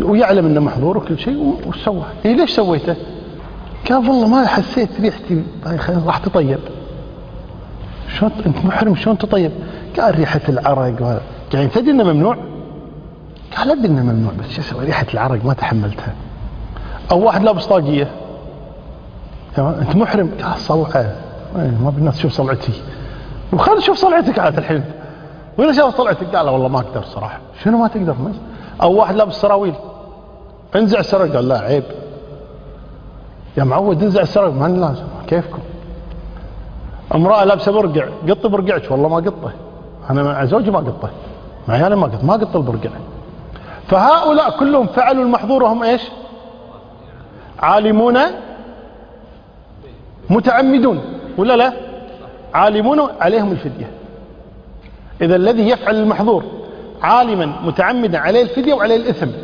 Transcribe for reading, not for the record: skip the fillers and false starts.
ويعلم انه محظور وكل شيء وش سوى؟ إيه ليش سويته؟ قال والله ما حسيت ريحتي راح تطيب. شلون انت محرم شلون تطيب؟ قال ريحة العرق وهذا. يعني تدري انه ممنوع؟ قال ادري انه ممنوع بس شو اسوي ريحة العرق ما تحملتها. او واحد لابس طاقية انت محرم؟ قال صلعة ما بالناس تشوف صلعتي. وخل شوف صلعتك عاد الحين. وإذا شاف صلعتك قال والله ما اقدر صراحة. شنو ما تقدر؟ او واحد لابس سراويل انزع السراويل قال لا عيب يا معود انزع السراويل ما لازم كيفكم. امرأة لابسة برقع قط برقعك والله ما قطه انا مع زوجي ما قطه مع عيالي ما قط البرقع. فهؤلاء كلهم فعلوا المحظور وهم ايش؟ عالمون متعمدون ولا لا؟ عالمون عليهم الفدية. إذا الذي يفعل المحظور عالما متعمدا عليه الفدية وعليه الإثم.